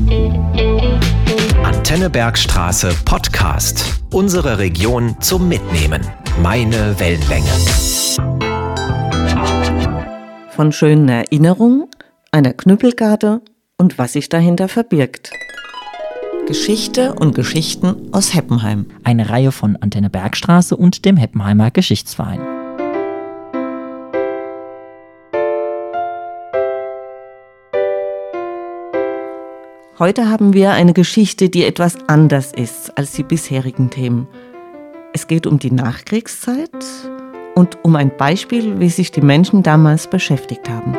Antenne Bergstraße Podcast. Unsere Region zum Mitnehmen. Meine Wellenlänge. Von schönen Erinnerungen, einer Knüppelgarde und was sich dahinter verbirgt. Geschichte und Geschichten aus Heppenheim. Eine Reihe von Antenne Bergstraße und dem Heppenheimer Geschichtsverein. Heute haben wir eine Geschichte, die etwas anders ist als die bisherigen Themen. Es geht um die Nachkriegszeit und um ein Beispiel, wie sich die Menschen damals beschäftigt haben.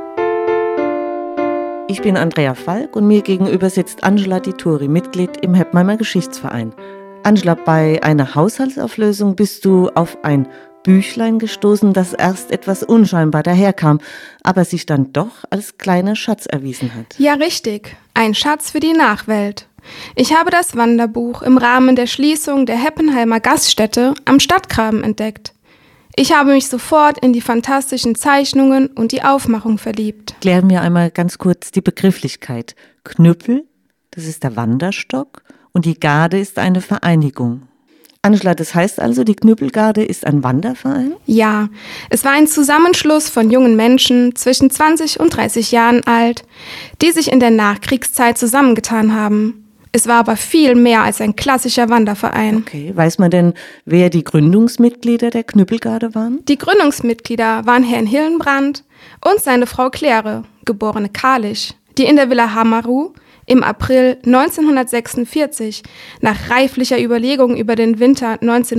Ich bin Andrea Falk und mir gegenüber sitzt Angela Dituri, Mitglied im Heppenheimer Geschichtsverein. Angela, bei einer Haushaltsauflösung bist du auf ein Büchlein gestoßen, das erst etwas unscheinbar daherkam, aber sich dann doch als kleiner Schatz erwiesen hat. Ja, richtig. Ein Schatz für die Nachwelt. Ich habe das Wanderbuch im Rahmen der Schließung der Heppenheimer Gaststätte am Stadtgraben entdeckt. Ich habe mich sofort in die fantastischen Zeichnungen und die Aufmachung verliebt. Klären wir einmal ganz kurz die Begrifflichkeit. Knüppel, das ist der Wanderstock, und die Garde ist eine Vereinigung. Angela, das heißt also, die Knüppelgarde ist ein Wanderverein? Ja, es war ein Zusammenschluss von jungen Menschen zwischen 20 und 30 Jahren alt, die sich in der Nachkriegszeit zusammengetan haben. Es war aber viel mehr als ein klassischer Wanderverein. Okay, weiß man denn, wer die Gründungsmitglieder der Knüppelgarde waren? Die Gründungsmitglieder waren Herrn Hillenbrand und seine Frau Claire, geborene Kalisch, die in der Villa Hamaru im April 1946 nach reiflicher Überlegung über den Winter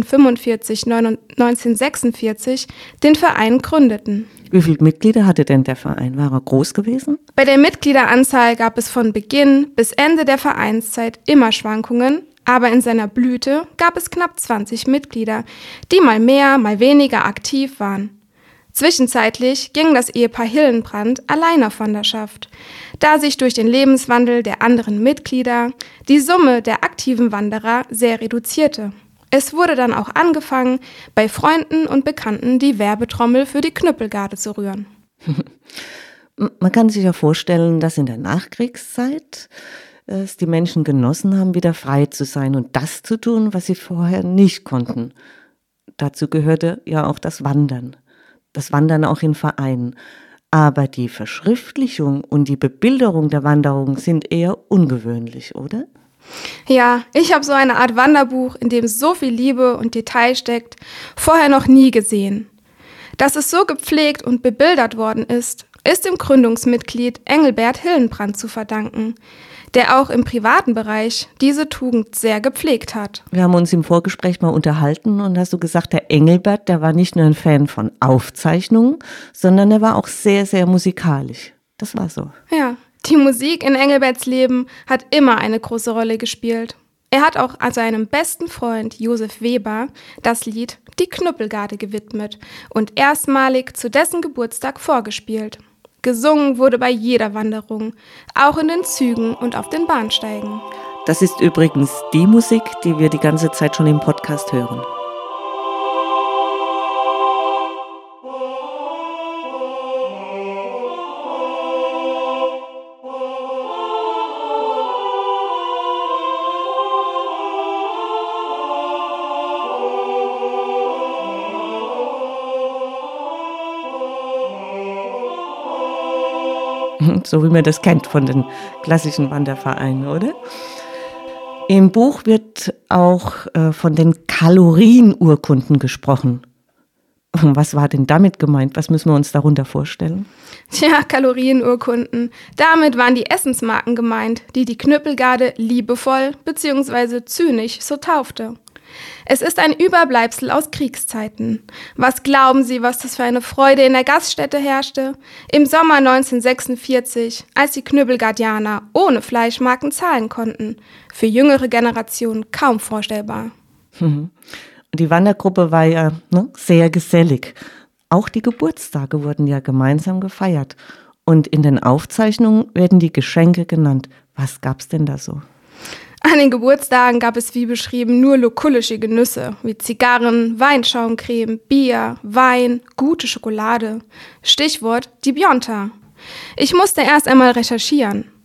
1945-1946 den Verein gründeten. Wie viele Mitglieder hatte denn der Verein? War er groß gewesen? Bei der Mitgliederanzahl gab es von Beginn bis Ende der Vereinszeit immer Schwankungen, aber in seiner Blüte gab es knapp 20 Mitglieder, die mal mehr, mal weniger aktiv waren. Zwischenzeitlich ging das Ehepaar Hillenbrand allein auf Wanderschaft, da sich durch den Lebenswandel der anderen Mitglieder die Summe der aktiven Wanderer sehr reduzierte. Es wurde dann auch angefangen, bei Freunden und Bekannten die Werbetrommel für die Knüppelgarde zu rühren. Man kann sich ja vorstellen, dass in der Nachkriegszeit es die Menschen genossen haben, wieder frei zu sein und das zu tun, was sie vorher nicht konnten. Dazu gehörte ja auch das Wandern. Das Wandern auch in Vereinen. Aber die Verschriftlichung und die Bebilderung der Wanderung sind eher ungewöhnlich, oder? Ja, ich habe so eine Art Wanderbuch, in dem so viel Liebe und Detail steckt, vorher noch nie gesehen. Dass es so gepflegt und bebildert worden ist dem Gründungsmitglied Engelbert Hillenbrand zu verdanken, der auch im privaten Bereich diese Tugend sehr gepflegt hat. Wir haben uns im Vorgespräch mal unterhalten und hast du gesagt, der Engelbert, der war nicht nur ein Fan von Aufzeichnungen, sondern er war auch sehr, sehr musikalisch. Das war so. Ja, die Musik in Engelberts Leben hat immer eine große Rolle gespielt. Er hat auch seinem besten Freund Josef Weber das Lied Die Knüppelgarde gewidmet und erstmalig zu dessen Geburtstag vorgespielt. Gesungen wurde bei jeder Wanderung, auch in den Zügen und auf den Bahnsteigen. Das ist übrigens die Musik, die wir die ganze Zeit schon im Podcast hören. So wie man das kennt von den klassischen Wandervereinen, oder? Im Buch wird auch von den Kalorienurkunden gesprochen. Was war denn damit gemeint? Was müssen wir uns darunter vorstellen? Tja, Kalorienurkunden. Damit waren die Essensmarken gemeint, die die Knüppelgarde liebevoll bzw. zynisch so taufte. Es ist ein Überbleibsel aus Kriegszeiten. Was glauben Sie, was das für eine Freude in der Gaststätte herrschte? Im Sommer 1946, als die Knüppelgardianer ohne Fleischmarken zahlen konnten. Für jüngere Generationen kaum vorstellbar. Die Wandergruppe war ja sehr gesellig. Auch die Geburtstage wurden ja gemeinsam gefeiert. Und in den Aufzeichnungen werden die Geschenke genannt. Was gab's denn da so? An den Geburtstagen gab es wie beschrieben nur lukullische Genüsse, wie Zigarren, Weinschaumcreme, Bier, Wein, gute Schokolade. Stichwort die Bionta. Ich musste erst einmal recherchieren.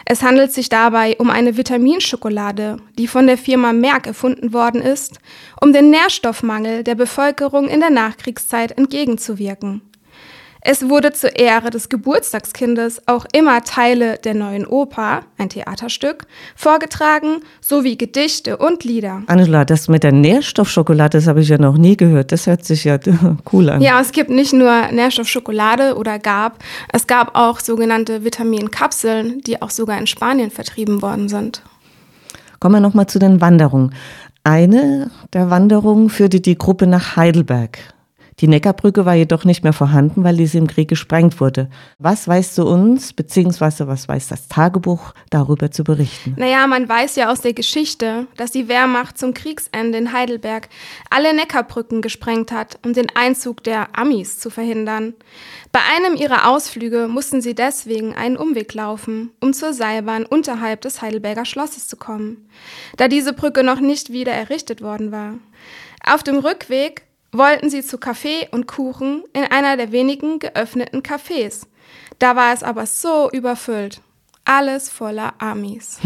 Es handelt sich dabei um eine Vitaminschokolade, die von der Firma Merck erfunden worden ist, um den Nährstoffmangel der Bevölkerung in der Nachkriegszeit entgegenzuwirken. Es wurde zur Ehre des Geburtstagskindes auch immer Teile der Neuen Oper, ein Theaterstück, vorgetragen, sowie Gedichte und Lieder. Angela, das mit der Nährstoffschokolade, das habe ich ja noch nie gehört. Das hört sich ja cool an. Ja, es gibt nicht nur Nährstoffschokolade es gab auch sogenannte Vitaminkapseln, die auch sogar in Spanien vertrieben worden sind. Kommen wir nochmal zu den Wanderungen. Eine der Wanderungen führte die Gruppe nach Heidelberg. Die Neckarbrücke war jedoch nicht mehr vorhanden, weil diese im Krieg gesprengt wurde. Was weißt du uns, beziehungsweise was weiß das Tagebuch, darüber zu berichten? Naja, man weiß ja aus der Geschichte, dass die Wehrmacht zum Kriegsende in Heidelberg alle Neckarbrücken gesprengt hat, um den Einzug der Amis zu verhindern. Bei einem ihrer Ausflüge mussten sie deswegen einen Umweg laufen, um zur Seilbahn unterhalb des Heidelberger Schlosses zu kommen, da diese Brücke noch nicht wieder errichtet worden war. Auf dem Rückweg wollten sie zu Kaffee und Kuchen in einer der wenigen geöffneten Cafés. Da war es aber so überfüllt. Alles voller Amis.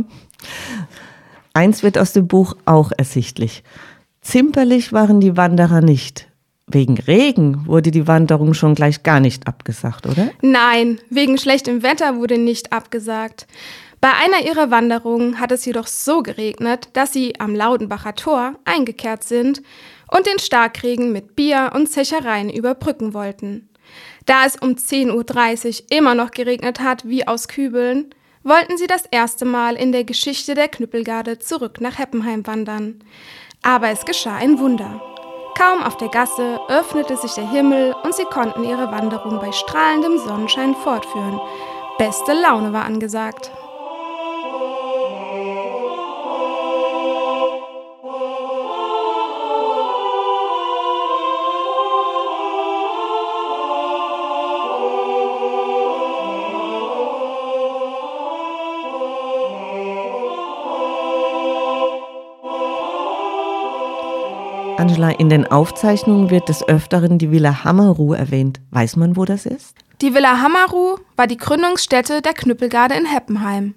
Eins wird aus dem Buch auch ersichtlich. Zimperlich waren die Wanderer nicht. Wegen Regen wurde die Wanderung schon gleich gar nicht abgesagt, oder? Nein, wegen schlechtem Wetter wurde nicht abgesagt. Bei einer ihrer Wanderungen hat es jedoch so geregnet, dass sie am Laudenbacher Tor eingekehrt sind und den Starkregen mit Bier und Zechereien überbrücken wollten. Da es um 10:30 Uhr immer noch geregnet hat wie aus Kübeln, wollten sie das erste Mal in der Geschichte der Knüppelgarde zurück nach Heppenheim wandern. Aber es geschah ein Wunder. Kaum auf der Gasse öffnete sich der Himmel und sie konnten ihre Wanderung bei strahlendem Sonnenschein fortführen. Beste Laune war angesagt. Angela, in den Aufzeichnungen wird des Öfteren die Villa Hammeruh erwähnt. Weiß man, wo das ist? Die Villa Hammeruh war die Gründungsstätte der Knüppelgarde in Heppenheim.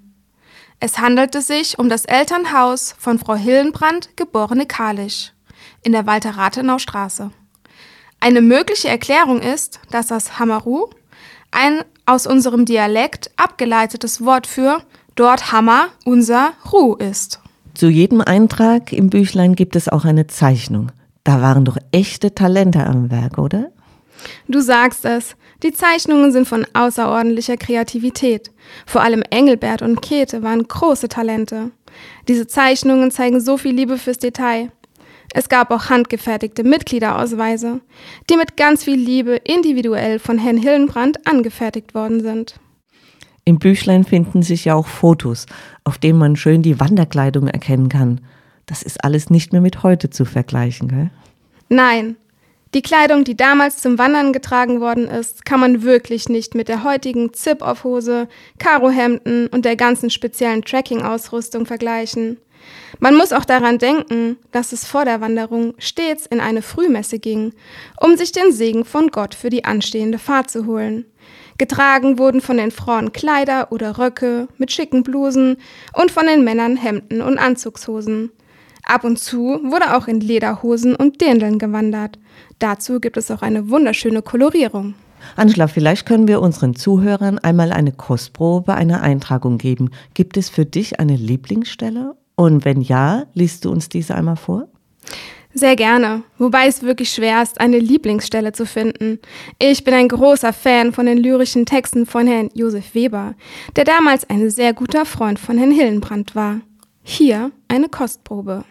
Es handelte sich um das Elternhaus von Frau Hillenbrand, geborene Kalisch, in der Walter-Rathenau-Straße. Eine mögliche Erklärung ist, dass das Hammeruh ein aus unserem Dialekt abgeleitetes Wort für dort Hammer, unser Ruh ist. Zu jedem Eintrag im Büchlein gibt es auch eine Zeichnung. Da waren doch echte Talente am Werk, oder? Du sagst es, die Zeichnungen sind von außerordentlicher Kreativität. Vor allem Engelbert und Käthe waren große Talente. Diese Zeichnungen zeigen so viel Liebe fürs Detail. Es gab auch handgefertigte Mitgliederausweise, die mit ganz viel Liebe individuell von Herrn Hillenbrand angefertigt worden sind. Im Büchlein finden sich ja auch Fotos, auf denen man schön die Wanderkleidung erkennen kann. Das ist alles nicht mehr mit heute zu vergleichen, gell? Nein, die Kleidung, die damals zum Wandern getragen worden ist, kann man wirklich nicht mit der heutigen Zip-Off-Hose, Karohemden und der ganzen speziellen Trekking-Ausrüstung vergleichen. Man muss auch daran denken, dass es vor der Wanderung stets in eine Frühmesse ging, um sich den Segen von Gott für die anstehende Fahrt zu holen. Getragen wurden von den Frauen Kleider oder Röcke mit schicken Blusen und von den Männern Hemden und Anzugshosen. Ab und zu wurde auch in Lederhosen und Dirndln gewandert. Dazu gibt es auch eine wunderschöne Kolorierung. Angela, vielleicht können wir unseren Zuhörern einmal eine Kostprobe einer Eintragung geben. Gibt es für dich eine Lieblingsstelle? Und wenn ja, liest du uns diese einmal vor? Sehr gerne, wobei es wirklich schwer ist, eine Lieblingsstelle zu finden. Ich bin ein großer Fan von den lyrischen Texten von Herrn Josef Weber, der damals ein sehr guter Freund von Herrn Hillenbrand war. Hier eine Kostprobe.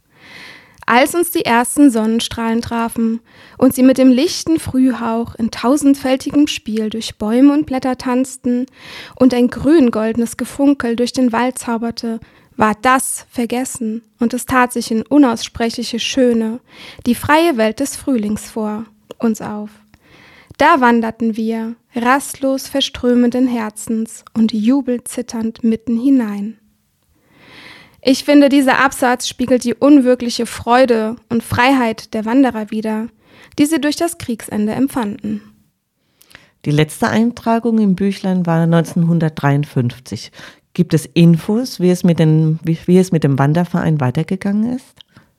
Als uns die ersten Sonnenstrahlen trafen und sie mit dem lichten Frühhauch in tausendfältigem Spiel durch Bäume und Blätter tanzten und ein grün-goldenes Gefunkel durch den Wald zauberte, war das vergessen und es tat sich in unaussprechliche Schöne, die freie Welt des Frühlings vor uns auf. Da wanderten wir, rastlos verströmenden Herzens und jubelzitternd mitten hinein. Ich finde, dieser Absatz spiegelt die unwirkliche Freude und Freiheit der Wanderer wider, die sie durch das Kriegsende empfanden. Die letzte Eintragung im Büchlein war 1953. Gibt es Infos, wie es mit dem Wanderverein weitergegangen ist?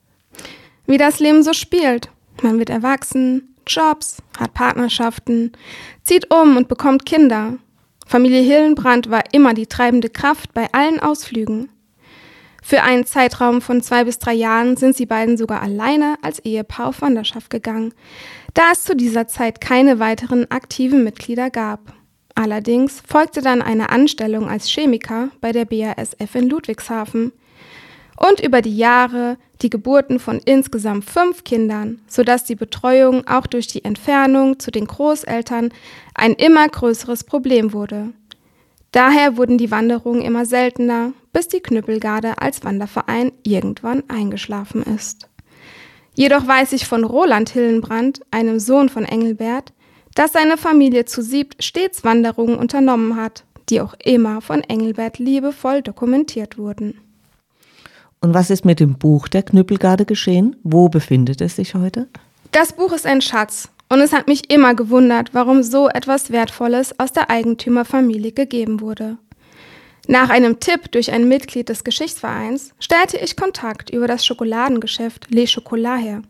Wie das Leben so spielt. Man wird erwachsen, Jobs, hat Partnerschaften, zieht um und bekommt Kinder. Familie Hillenbrand war immer die treibende Kraft bei allen Ausflügen. Für einen Zeitraum von 2 bis 3 Jahren sind sie beiden sogar alleine als Ehepaar auf Wanderschaft gegangen, da es zu dieser Zeit keine weiteren aktiven Mitglieder gab. Allerdings folgte dann eine Anstellung als Chemiker bei der BASF in Ludwigshafen. Und über die Jahre die Geburten von insgesamt 5 Kindern, sodass die Betreuung auch durch die Entfernung zu den Großeltern ein immer größeres Problem wurde. Daher wurden die Wanderungen immer seltener, bis die Knüppelgarde als Wanderverein irgendwann eingeschlafen ist. Jedoch weiß ich von Roland Hillenbrand, einem Sohn von Engelbert, dass seine Familie zu 7 stets Wanderungen unternommen hat, die auch immer von Engelbert liebevoll dokumentiert wurden. Und was ist mit dem Buch der Knüppelgarde geschehen? Wo befindet es sich heute? Das Buch ist ein Schatz und es hat mich immer gewundert, warum so etwas Wertvolles aus der Eigentümerfamilie gegeben wurde. Nach einem Tipp durch ein Mitglied des Geschichtsvereins stellte ich Kontakt über das Schokoladengeschäft Le Chocolat her.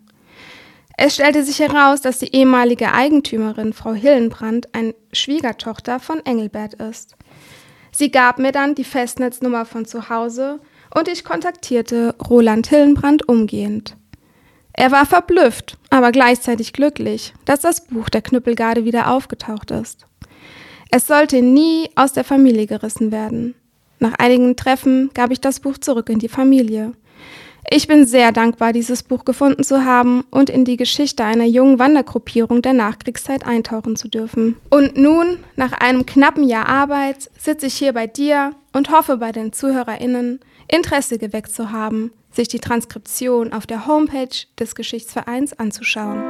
Es stellte sich heraus, dass die ehemalige Eigentümerin, Frau Hillenbrand, eine Schwiegertochter von Engelbert ist. Sie gab mir dann die Festnetznummer von zu Hause und ich kontaktierte Roland Hillenbrand umgehend. Er war verblüfft, aber gleichzeitig glücklich, dass das Buch der Knüppelgarde wieder aufgetaucht ist. Es sollte nie aus der Familie gerissen werden. Nach einigen Treffen gab ich das Buch zurück in die Familie. Ich bin sehr dankbar, dieses Buch gefunden zu haben und in die Geschichte einer jungen Wandergruppierung der Nachkriegszeit eintauchen zu dürfen. Und nun, nach einem knappen Jahr Arbeit, sitze ich hier bei dir und hoffe bei den ZuhörerInnen, Interesse geweckt zu haben, sich die Transkription auf der Homepage des Geschichtsvereins anzuschauen.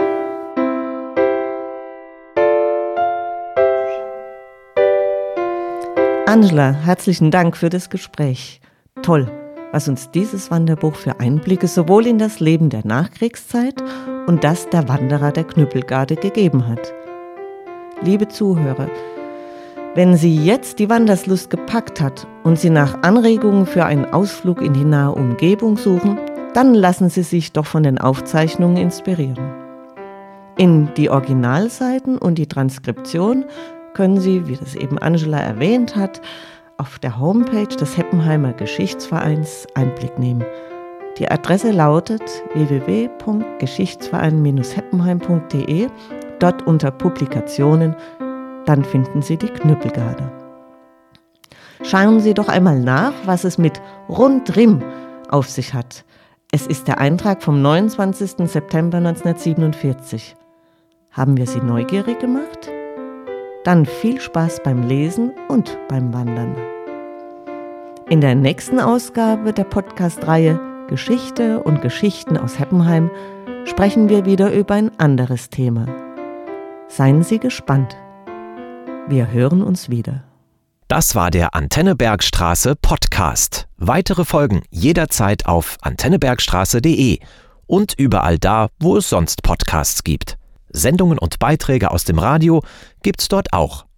Angela, herzlichen Dank für das Gespräch. Toll, was uns dieses Wanderbuch für Einblicke sowohl in das Leben der Nachkriegszeit und das der Wanderer der Knüppelgarde gegeben hat. Liebe Zuhörer, wenn Sie jetzt die Wanderslust gepackt hat und Sie nach Anregungen für einen Ausflug in die nahe Umgebung suchen, dann lassen Sie sich doch von den Aufzeichnungen inspirieren. In die Originalseiten und die Transkription können Sie, wie das eben Angela erwähnt hat, auf der Homepage des Heppenheimer Geschichtsvereins Einblick nehmen. Die Adresse lautet www.geschichtsverein-heppenheim.de, dort unter Publikationen, dann finden Sie die Knüppelgarde. Schauen Sie doch einmal nach, was es mit Rundrim auf sich hat. Es ist der Eintrag vom 29. September 1947. Haben wir Sie neugierig gemacht? Dann viel Spaß beim Lesen und beim Wandern. In der nächsten Ausgabe der Podcast-Reihe Geschichte und Geschichten aus Heppenheim sprechen wir wieder über ein anderes Thema. Seien Sie gespannt. Wir hören uns wieder. Das war der Antenne Bergstraße Podcast. Weitere Folgen jederzeit auf antennebergstraße.de und überall da, wo es sonst Podcasts gibt. Sendungen und Beiträge aus dem Radio gibt's dort auch.